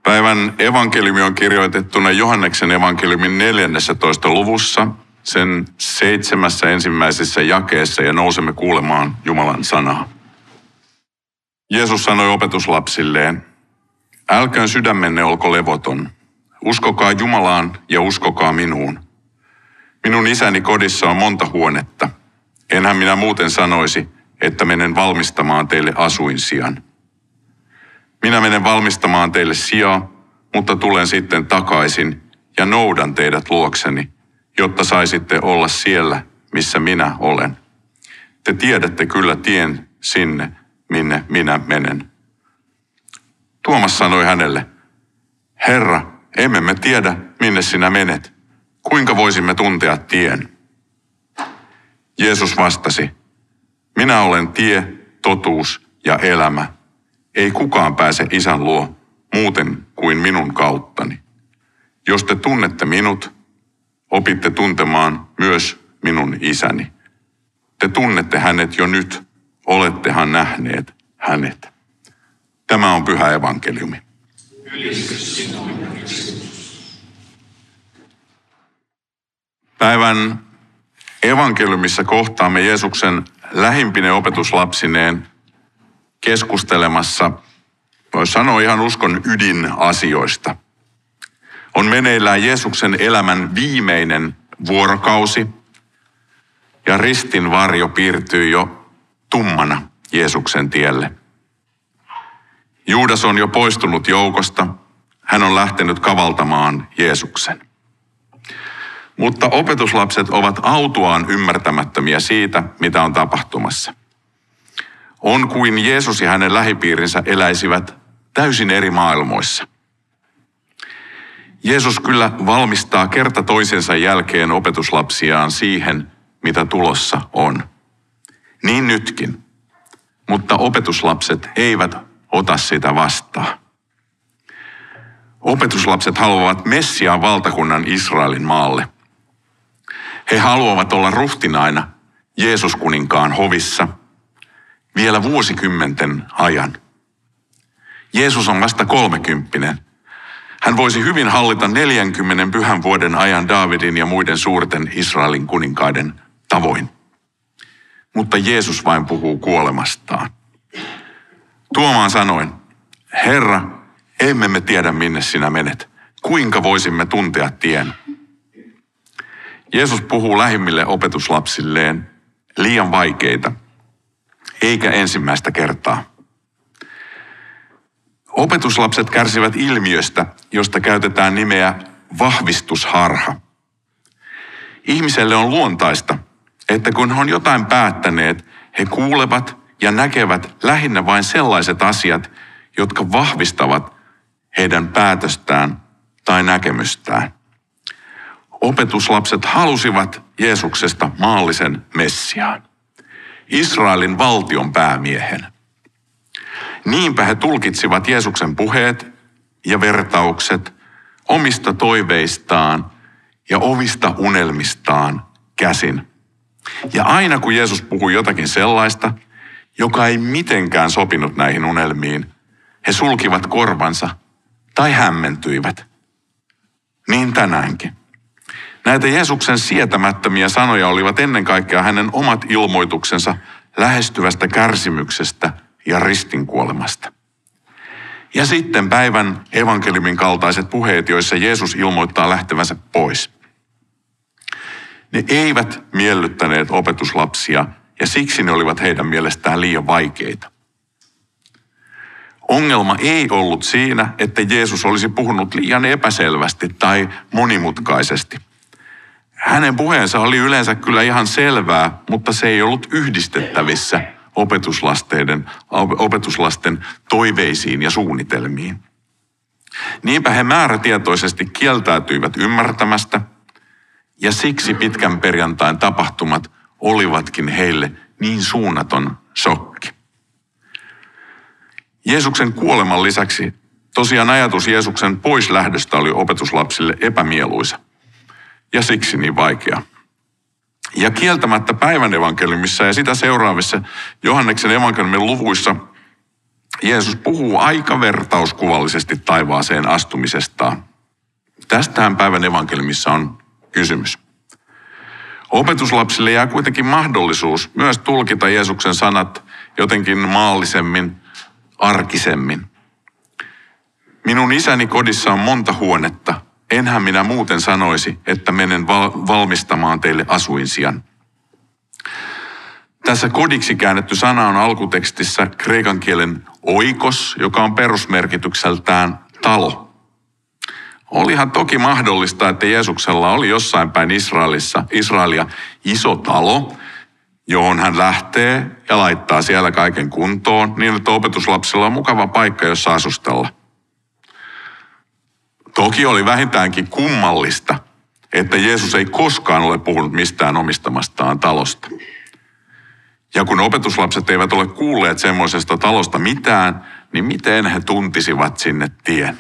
Päivän evankeliumi on kirjoitettuna Johanneksen evankeliumin 14. luvussa, sen 7 ensimmäisessä jakeessa, ja nousemme kuulemaan Jumalan sanaa. Jeesus sanoi opetuslapsilleen, älköön sydämenne olko levoton. Uskokaa Jumalaan ja uskokaa minuun. Minun isäni kodissa on monta huonetta. Enhän minä muuten sanoisi, että menen valmistamaan teille asuinsijan. Minä menen valmistamaan teille sijaa, mutta tulen sitten takaisin ja noudan teidät luokseni, jotta saisitte olla siellä, missä minä olen. Te tiedätte kyllä tien sinne, minne minä menen. Tuomas sanoi hänelle, Herra, emme me tiedä, minne sinä menet. Kuinka voisimme tuntea tien? Jeesus vastasi, minä olen tie, totuus ja elämä. Ei kukaan pääse Isän luo muuten kuin minun kauttani. Jos te tunnette minut, opitte tuntemaan myös minun isäni. Te tunnette hänet jo nyt, olettehan nähneet hänet. Tämä on pyhä evankeliumi. Päivän evankeliumissa kohtaamme Jeesuksen lähimpine opetuslapsineen keskustelemassa, voisi sanoa ihan uskon ydinasioista. On meneillään Jeesuksen elämän viimeinen vuorokausi ja ristin varjo piirtyy jo tummana Jeesuksen tielle. Juudas on jo poistunut joukosta, hän on lähtenyt kavaltamaan Jeesuksen. Mutta opetuslapset ovat autuaan ymmärtämättömiä siitä, mitä on tapahtumassa. On kuin Jeesus ja hänen lähipiirinsä eläisivät täysin eri maailmoissa. Jeesus kyllä valmistaa kerta toisensa jälkeen opetuslapsiaan siihen, mitä tulossa on. Niin nytkin, mutta opetuslapset eivät ota sitä vastaan. Opetuslapset haluavat Messiaan valtakunnan Israelin maalle. He haluavat olla ruhtinaina Jeesus-kuninkaan hovissa vielä vuosikymmenten ajan. Jeesus on vasta 30. Hän voisi hyvin hallita 40 pyhän vuoden ajan Daavidin ja muiden suurten Israelin kuninkaiden tavoin. Mutta Jeesus vain puhuu kuolemastaan. Tuomaan sanoen, Herra, emme me tiedä minne sinä menet. Kuinka voisimme tuntea tien? Jeesus puhuu lähimmille opetuslapsilleen liian vaikeita, eikä ensimmäistä kertaa. Opetuslapset kärsivät ilmiöstä, josta käytetään nimeä vahvistusharha. Ihmiselle on luontaista, että kun he on jotain päättäneet, he kuulevat ja näkevät lähinnä vain sellaiset asiat, jotka vahvistavat heidän päätöstään tai näkemystään. Opetuslapset halusivat Jeesuksesta maallisen Messiaan, Israelin valtion päämiehen. Niinpä he tulkitsivat Jeesuksen puheet ja vertaukset omista toiveistaan ja omista unelmistaan käsin. Ja aina kun Jeesus puhui jotakin sellaista, joka ei mitenkään sopinut näihin unelmiin, he sulkivat korvansa tai hämmentyivät. Niin tänäänkin. Näitä Jeesuksen sietämättömiä sanoja olivat ennen kaikkea hänen omat ilmoituksensa lähestyvästä kärsimyksestä ja ristinkuolemasta. Ja sitten päivän evankeliumin kaltaiset puheet, joissa Jeesus ilmoittaa lähtevänsä pois. Ne eivät miellyttäneet opetuslapsia ja siksi ne olivat heidän mielestään liian vaikeita. Ongelma ei ollut siinä, että Jeesus olisi puhunut liian epäselvästi tai monimutkaisesti. Hänen puheensa oli yleensä kyllä ihan selvää, mutta se ei ollut yhdistettävissä opetuslasten toiveisiin ja suunnitelmiin. Niinpä he määrätietoisesti kieltäytyivät ymmärtämästä, ja siksi pitkän perjantain tapahtumat olivatkin heille niin suunnaton shokki. Jeesuksen kuoleman lisäksi tosiaan ajatus Jeesuksen poislähdöstä oli opetuslapsille epämieluisa ja siksi niin vaikea. Ja kieltämättä päivän evankeliumissa ja sitä seuraavissa Johanneksen evankeliumin luvuissa Jeesus puhuu aika vertauskuvallisesti taivaaseen astumisestaan. Tästähän päivän evankeliumissa on kysymys. Opetuslapsille jää kuitenkin mahdollisuus myös tulkita Jeesuksen sanat jotenkin maallisemmin, arkisemmin. Minun isäni kodissa on monta huonetta. Enhän minä muuten sanoisi, että menen valmistamaan teille asuinsijan. Tässä kodiksi käännetty sana on alkutekstissä kreikan kielen oikos, joka on perusmerkitykseltään talo. Olihan toki mahdollista, että Jeesuksella oli jossain päin Israelia iso talo, johon hän lähtee ja laittaa siellä kaiken kuntoon, niin että opetuslapsilla on mukava paikka, jossa asustella. Toki oli vähintäänkin kummallista, että Jeesus ei koskaan ole puhunut mistään omistamastaan talosta. Ja kun opetuslapset eivät ole kuulleet semmoisesta talosta mitään, niin miten he tuntisivat sinne tien?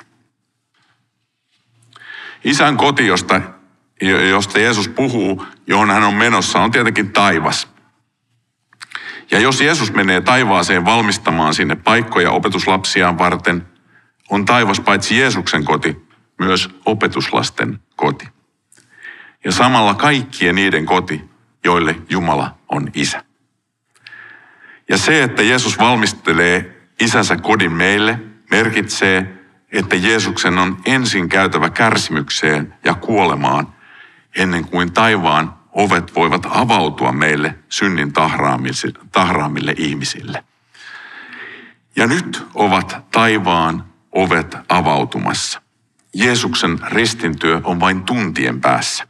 Isän koti, josta Jeesus puhuu, johon hän on menossa, on tietenkin taivas. Ja jos Jeesus menee taivaaseen valmistamaan sinne paikkoja opetuslapsiaan varten, on taivas paitsi Jeesuksen koti, myös opetuslasten koti. Ja samalla kaikkien niiden koti, joille Jumala on isä. Ja se, että Jeesus valmistelee isänsä kodin meille, merkitsee, että Jeesuksen on ensin käytävä kärsimykseen ja kuolemaan, ennen kuin taivaan ovet voivat avautua meille synnin tahraamille ihmisille. Ja nyt ovat taivaan ovet avautumassa. Jeesuksen ristintyö on vain tuntien päässä.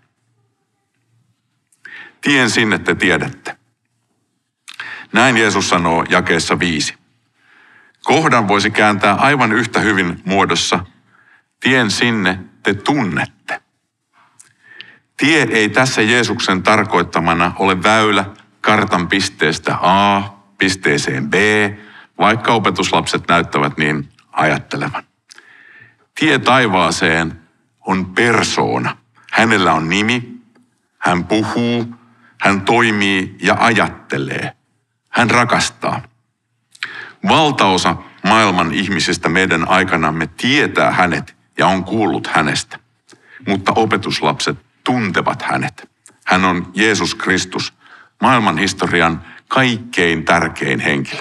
Tien sinne te tiedätte. Näin Jeesus sanoo jakeessa 5. Kohdan voisi kääntää aivan yhtä hyvin muodossa, tien sinne te tunnette. Tie ei tässä Jeesuksen tarkoittamana ole väylä kartan pisteestä A pisteeseen B, vaikka opetuslapset näyttävät niin ajattelevan. Tie taivaaseen on persoona. Hänellä on nimi, hän puhuu, hän toimii ja ajattelee. Hän rakastaa. Valtaosa maailman ihmisistä meidän aikanamme tietää hänet ja on kuullut hänestä, mutta opetuslapset tuntevat hänet. Hän on Jeesus Kristus, maailman historian kaikkein tärkein henkilö.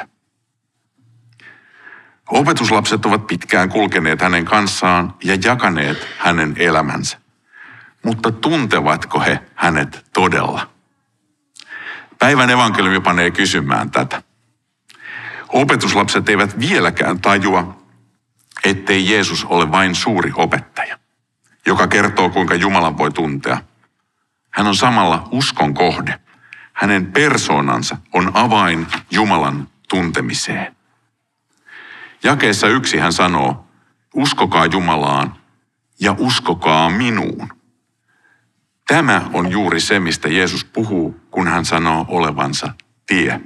Opetuslapset ovat pitkään kulkeneet hänen kanssaan ja jakaneet hänen elämänsä, mutta tuntevatko he hänet todella? Päivän evankeliumi panee kysymään tätä. Opetuslapset eivät vieläkään tajua, ettei Jeesus ole vain suuri opettaja, joka kertoo, kuinka Jumalan voi tuntea. Hän on samalla uskon kohde. Hänen persoonansa on avain Jumalan tuntemiseen. Jakeessa 1 hän sanoo, uskokaa Jumalaan ja uskokaa minuun. Tämä on juuri se, mistä Jeesus puhuu, kun hän sanoo olevansa tie.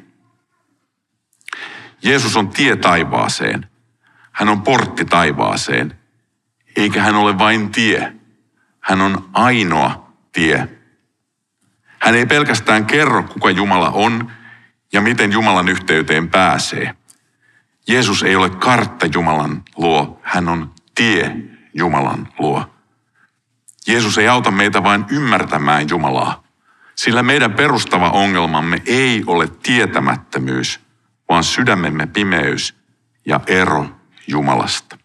Jeesus on tie taivaaseen. Hän on portti taivaaseen. Eikä hän ole vain tie. Hän on ainoa tie. Hän ei pelkästään kerro, kuka Jumala on ja miten Jumalan yhteyteen pääsee. Jeesus ei ole kartta Jumalan luo. Hän on tie Jumalan luo. Jeesus ei auta meitä vain ymmärtämään Jumalaa, sillä meidän perustava ongelmamme ei ole tietämättömyys, vaan sydämemme pimeys ja ero Jumalasta.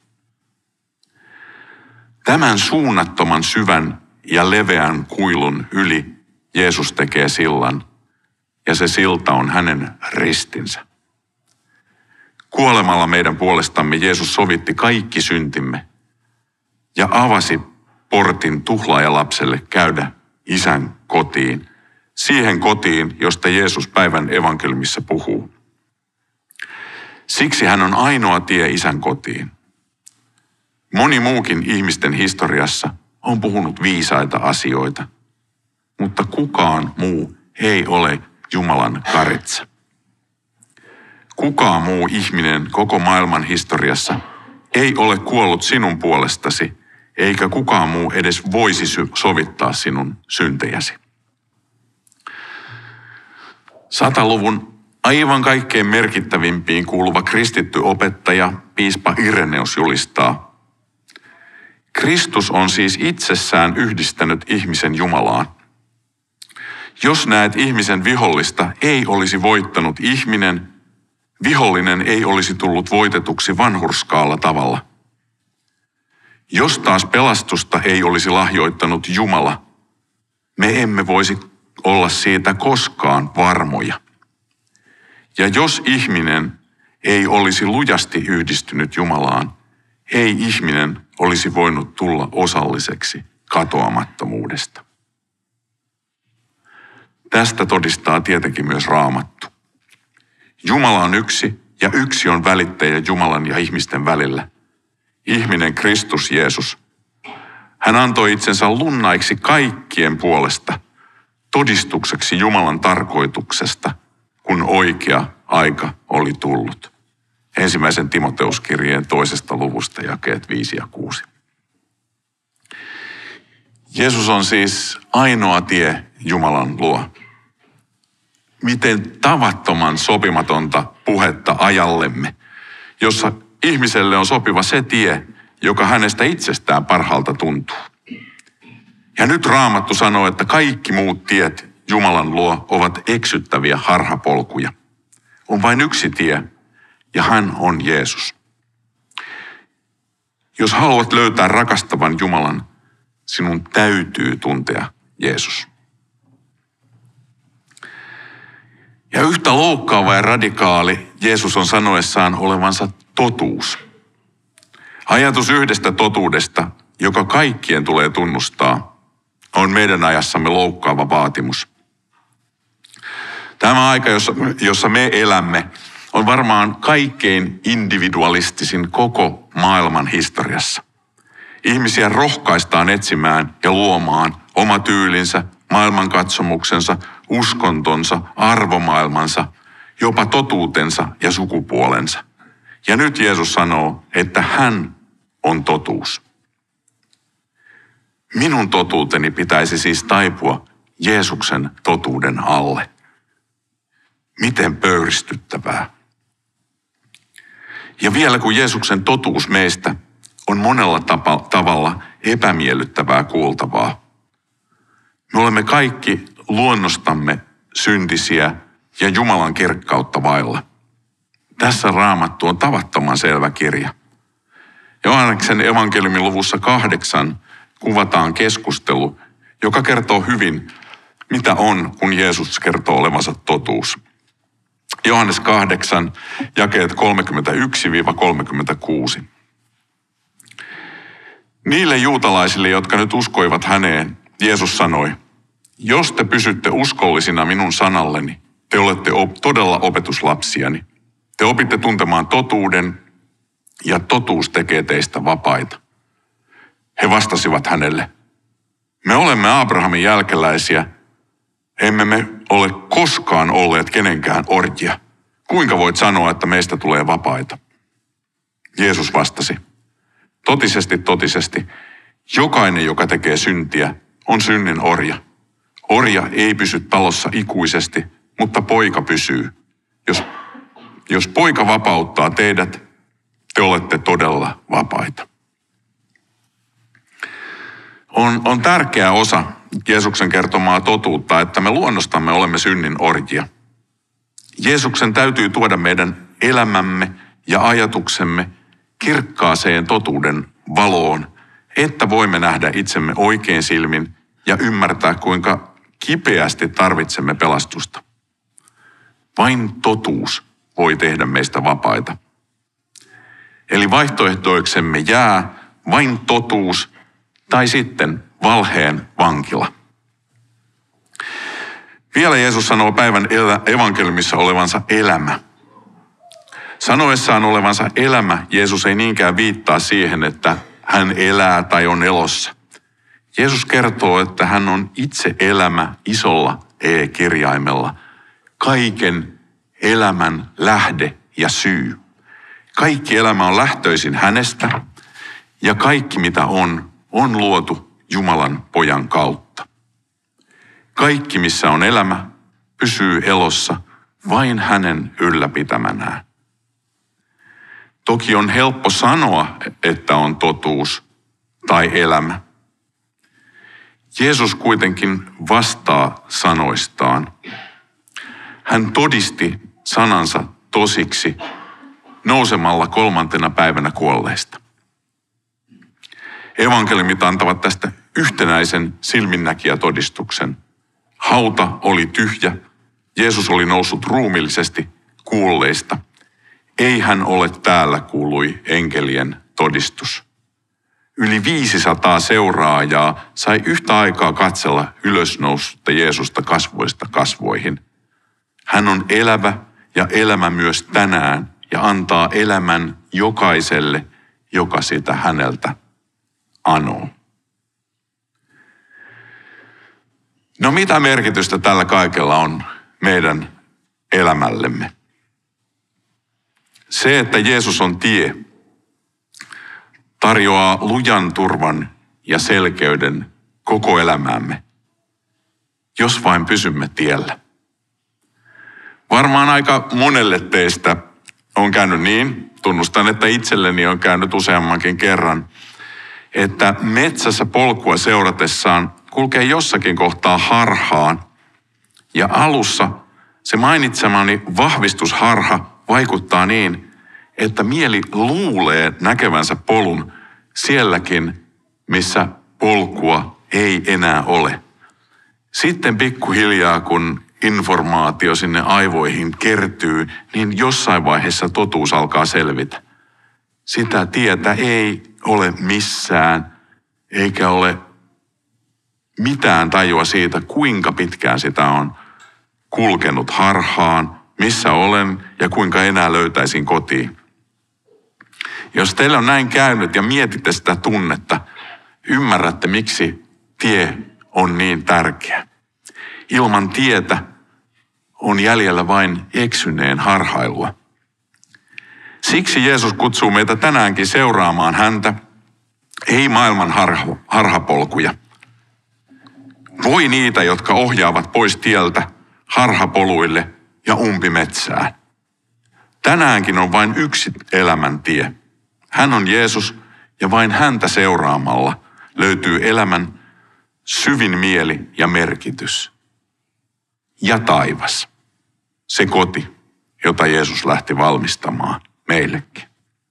Tämän suunnattoman syvän ja leveän kuilun yli Jeesus tekee sillan, ja se silta on hänen ristinsä. Kuolemalla meidän puolestamme Jeesus sovitti kaikki syntimme ja avasi portin tuhlaajalapselle käydä isän kotiin, siihen kotiin, josta Jeesus päivän evankeliumissa puhuu. Siksi hän on ainoa tie isän kotiin. Moni muukin ihmisten historiassa on puhunut viisaita asioita, mutta kukaan muu ei ole Jumalan karitsa. Kukaan muu ihminen koko maailman historiassa ei ole kuollut sinun puolestasi, eikä kukaan muu edes voisi sovittaa sinun syntejäsi. 100-luvun Aivan kaikkein merkittävimpiin kuuluva kristitty opettaja, piispa Ireneus julistaa: Kristus on siis itsessään yhdistänyt ihmisen Jumalaan. Jos näet ihmisen vihollista, ei olisi voittanut ihminen, vihollinen ei olisi tullut voitetuksi vanhurskaalla tavalla. Jos taas pelastusta ei olisi lahjoittanut Jumala, me emme voisi olla siitä koskaan varmoja. Ja jos ihminen ei olisi lujasti yhdistynyt Jumalaan, ei ihminen olisi voinut tulla osalliseksi katoamattomuudesta. Tästä todistaa tietenkin myös Raamattu. Jumala on yksi ja yksi on välittäjä Jumalan ja ihmisten välillä. Ihminen Kristus Jeesus. Hän antoi itsensä lunnaiksi kaikkien puolesta, todistukseksi Jumalan tarkoituksesta, kun oikea aika oli tullut. 1. Timoteuskirjeen 2. luvusta jakeet 5 ja 6. Jeesus on siis ainoa tie Jumalan luo. Miten tavattoman sopimatonta puhetta ajallemme, jossa ihmiselle on sopiva se tie, joka hänestä itsestään parhaalta tuntuu. Ja nyt Raamattu sanoo, että kaikki muut tiet Jumalan luo ovat eksyttäviä harhapolkuja. On vain yksi tie, ja hän on Jeesus. Jos haluat löytää rakastavan Jumalan, sinun täytyy tuntea Jeesus. Ja yhtä loukkaava ja radikaali Jeesus on sanoessaan olevansa totuus. Ajatus yhdestä totuudesta, joka kaikkien tulee tunnustaa, on meidän ajassamme loukkaava vaatimus. Tämä aika, jossa me elämme, on varmaan kaikkein individualistisin koko maailman historiassa. Ihmisiä rohkaistaan etsimään ja luomaan oma tyylinsä, maailmankatsomuksensa, uskontonsa, arvomaailmansa, jopa totuutensa ja sukupuolensa. Ja nyt Jeesus sanoo, että hän on totuus. Minun totuuteni pitäisi siis taipua Jeesuksen totuuden alle. Miten pöyristyttävää. Ja vielä kun Jeesuksen totuus meistä on monella tavalla epämiellyttävää kuultavaa. Me olemme kaikki luonnostamme syntisiä ja Jumalan kirkkautta vailla. Tässä Raamattu on tavattoman selvä kirja. Johanneksen evankeliumin luvussa 8 kuvataan keskustelu, joka kertoo hyvin, mitä on, kun Jeesus kertoo olevansa totuus. Johannes 8, jakeet 31-36. Niille juutalaisille, jotka nyt uskoivat häneen, Jeesus sanoi: jos te pysytte uskollisina minun sanalleni, te olette todella opetuslapsiani. Te opitte tuntemaan totuuden, ja totuus tekee teistä vapaita. He vastasivat hänelle: me olemme Abrahamin jälkeläisiä, emme me ole koskaan olleet kenenkään orjia. Kuinka voit sanoa, että meistä tulee vapaita? Jeesus vastasi: totisesti, totisesti, jokainen, joka tekee syntiä, on synnin orja. Orja ei pysy talossa ikuisesti, mutta poika pysyy. Jos poika vapauttaa teidät, te olette todella vapaita. On tärkeä osa Jeesuksen kertomaa totuutta, että me luonnostamme olemme synnin orjia. Jeesuksen täytyy tuoda meidän elämämme ja ajatuksemme kirkkaaseen totuuden valoon, että voimme nähdä itsemme oikein silmin ja ymmärtää, kuinka kipeästi tarvitsemme pelastusta. Vain totuus voi tehdä meistä vapaita. Eli vaihtoehtoiksemme jää vain totuus tai sitten valheen vankila. Vielä Jeesus sanoo päivän evankeliumissa olevansa elämä. Sanoessaan olevansa elämä, Jeesus ei niinkään viittaa siihen, että hän elää tai on elossa. Jeesus kertoo, että hän on itse elämä isolla E-kirjaimella, kaiken elämän lähde ja syy. Kaikki elämä on lähtöisin hänestä ja kaikki mitä on luotu Jumalan pojan kautta. Kaikki missä on elämä pysyy elossa vain hänen ylläpitämänään. Toki on helppo sanoa, että on totuus tai elämä. Jeesus kuitenkin vastaa sanoistaan. Hän todisti sanansa tosiksi nousemalla 3. päivänä kuolleista. Evankeliumit antavat tästä yhtenäisen silminnäkijätodistuksen. Hauta oli tyhjä, Jeesus oli noussut ruumiillisesti kuolleista. Ei hän ole täällä, kuului enkelien todistus. Yli 500 seuraajaa sai yhtä aikaa katsella ylösnoussutta Jeesusta kasvoista kasvoihin. Hän on elävä ja elämä myös tänään ja antaa elämän jokaiselle, joka sitä häneltä anoo. No mitä merkitystä tällä kaikella on meidän elämällemme? Se, että Jeesus on tie, tarjoaa lujan turvan ja selkeyden koko elämäämme, jos vain pysymme tiellä. Varmaan aika monelle teistä on käynyt niin, tunnustan, että itselleni on käynyt useammankin kerran, että metsässä polkua seuratessaan kulkee jossakin kohtaa harhaan. Ja alussa se mainitsemani vahvistusharha vaikuttaa niin, että mieli luulee näkevänsä polun sielläkin, missä polkua ei enää ole. Sitten pikkuhiljaa, kun informaatio sinne aivoihin kertyy, niin jossain vaiheessa totuus alkaa selvitä. Sitä tietä ei ole missään, eikä ole mitään tajua siitä, kuinka pitkään sitä on kulkenut harhaan, missä olen ja kuinka enää löytäisin kotiin. Jos teillä on näin käynyt ja mietitte sitä tunnetta, ymmärrätte, miksi tie on niin tärkeä. Ilman tietä on jäljellä vain eksyneen harhailua. Siksi Jeesus kutsuu meitä tänäänkin seuraamaan häntä, ei maailman harhapolkuja. Voi niitä, jotka ohjaavat pois tieltä harhapoluille ja umpimetsään. Tänäänkin on vain yksi elämäntie. Hän on Jeesus ja vain häntä seuraamalla löytyy elämän syvin mieli ja merkitys. Ja taivas, se koti, jota Jeesus lähti valmistamaan meillekin.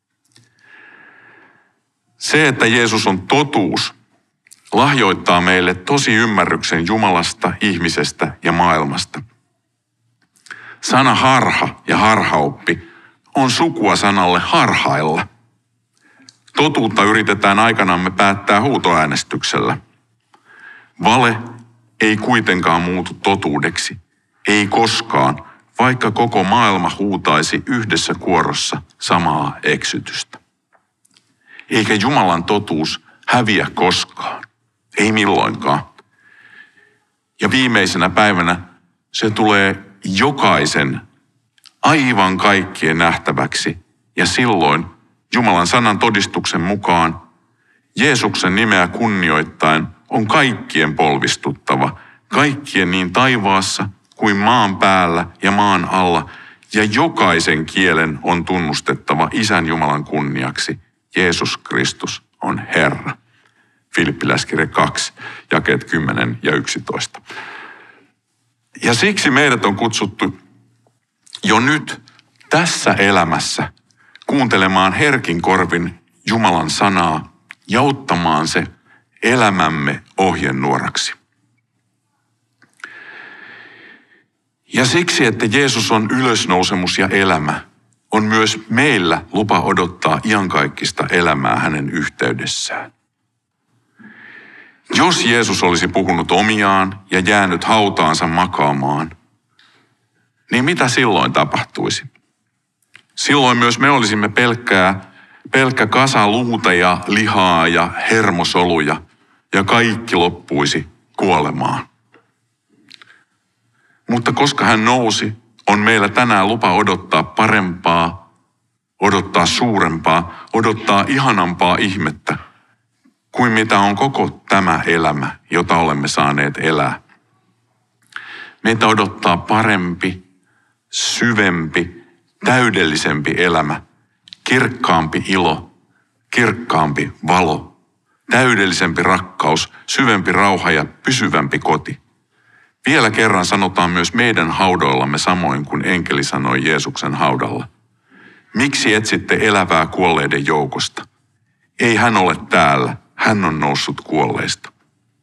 Se, että Jeesus on totuus, lahjoittaa meille tosi ymmärryksen Jumalasta, ihmisestä ja maailmasta. Sana harha ja harhaoppi on sukua sanalle harhailla. Totuutta yritetään aikanamme päättää huutoäänestyksellä. Vale ei kuitenkaan muutu totuudeksi, ei koskaan, vaikka koko maailma huutaisi yhdessä kuorossa samaa eksytystä. Eikä Jumalan totuus häviä koskaan, ei milloinkaan. Ja viimeisenä päivänä se tulee jokaisen, aivan kaikkien nähtäväksi. Ja silloin Jumalan sanan todistuksen mukaan Jeesuksen nimeä kunnioittaen on kaikkien polvistuttava, kaikkien niin taivaassa kuin maan päällä ja maan alla, ja jokaisen kielen on tunnustettava Isän Jumalan kunniaksi. Jeesus Kristus on Herra. Filippiläiskirja 2, jakeet 10 ja 11. Ja siksi meidät on kutsuttu jo nyt tässä elämässä kuuntelemaan herkin korvin Jumalan sanaa ja ottamaan se elämämme ohjenuoraksi. Ja siksi, että Jeesus on ylösnousemus ja elämä, on myös meillä lupa odottaa iankaikkista elämää hänen yhteydessään. Jos Jeesus olisi puhunut omiaan ja jäänyt hautaansa makaamaan, niin mitä silloin tapahtuisi? Silloin myös me olisimme pelkkä kasa luuta ja lihaa ja hermosoluja, ja kaikki loppuisi kuolemaan. Mutta koska hän nousi, on meillä tänään lupa odottaa parempaa, odottaa suurempaa, odottaa ihanampaa ihmettä, kuin mitä on koko tämä elämä, jota olemme saaneet elää. Meitä odottaa parempi, syvempi, täydellisempi elämä, kirkkaampi ilo, kirkkaampi valo, täydellisempi rakkaus, syvempi rauha ja pysyvämpi koti. Vielä kerran sanotaan myös meidän haudoillamme samoin kuin enkeli sanoi Jeesuksen haudalla. Miksi etsitte elävää kuolleiden joukosta? Ei hän ole täällä, hän on noussut kuolleista.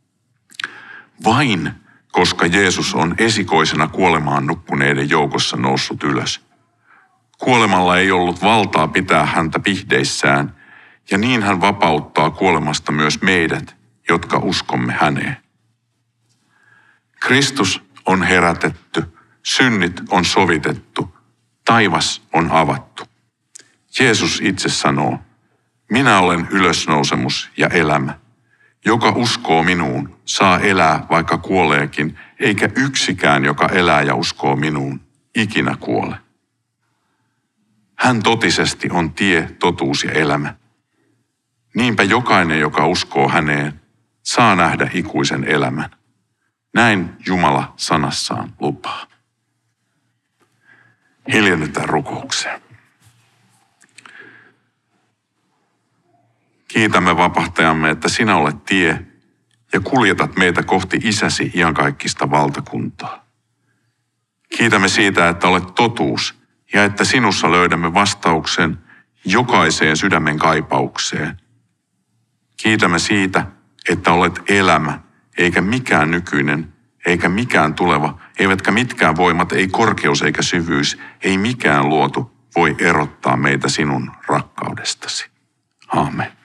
Vain koska Jeesus on esikoisena kuolemaan nukkuneiden joukossa noussut ylös. Kuolemalla ei ollut valtaa pitää häntä pihdeissään, ja niin hän vapauttaa kuolemasta myös meidät, jotka uskomme häneen. Kristus on herätetty, synnit on sovitettu, taivas on avattu. Jeesus itse sanoo, minä olen ylösnousemus ja elämä. Joka uskoo minuun, saa elää vaikka kuoleekin, eikä yksikään, joka elää ja uskoo minuun, ikinä kuole. Hän totisesti on tie, totuus ja elämä. Niinpä jokainen, joka uskoo häneen, saa nähdä ikuisen elämän. Näin Jumala sanassaan lupaa. Hiljennytään rukoukseen. Kiitämme vapahtajamme, että sinä olet tie ja kuljetat meitä kohti Isäsi iankaikkista valtakuntaa. Kiitämme siitä, että olet totuus ja että sinussa löydämme vastauksen jokaiseen sydämen kaipaukseen. Kiitämme siitä, että olet elämä, eikä mikään nykyinen, eikä mikään tuleva, eivätkä mitkään voimat, ei korkeus eikä syvyys, ei mikään luotu voi erottaa meitä sinun rakkaudestasi. Aamen.